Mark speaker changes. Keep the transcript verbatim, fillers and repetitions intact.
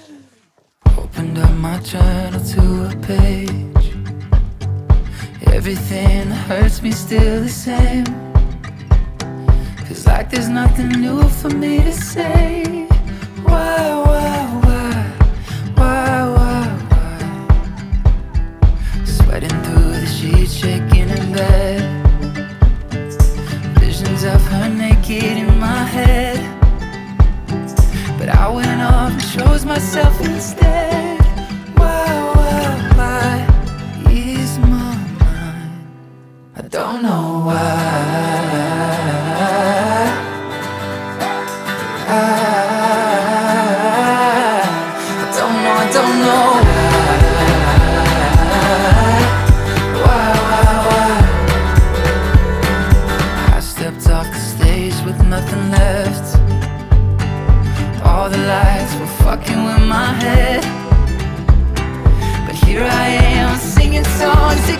Speaker 1: Opened up my journal to a page. Everything that hurts me still the same. Feels like there's nothing new for me to say. Why, why, why, why, why, why? Sweating through the sheets, shaking in bed. Visions of her naked in my head. But I went off and chose myself instead. Why, why, why is my mind? I don't know why. I, I don't know, I don't know why. Why, why, why? I stepped off the stage with nothing left. All the lights were fucking with my head. But here I am singing songs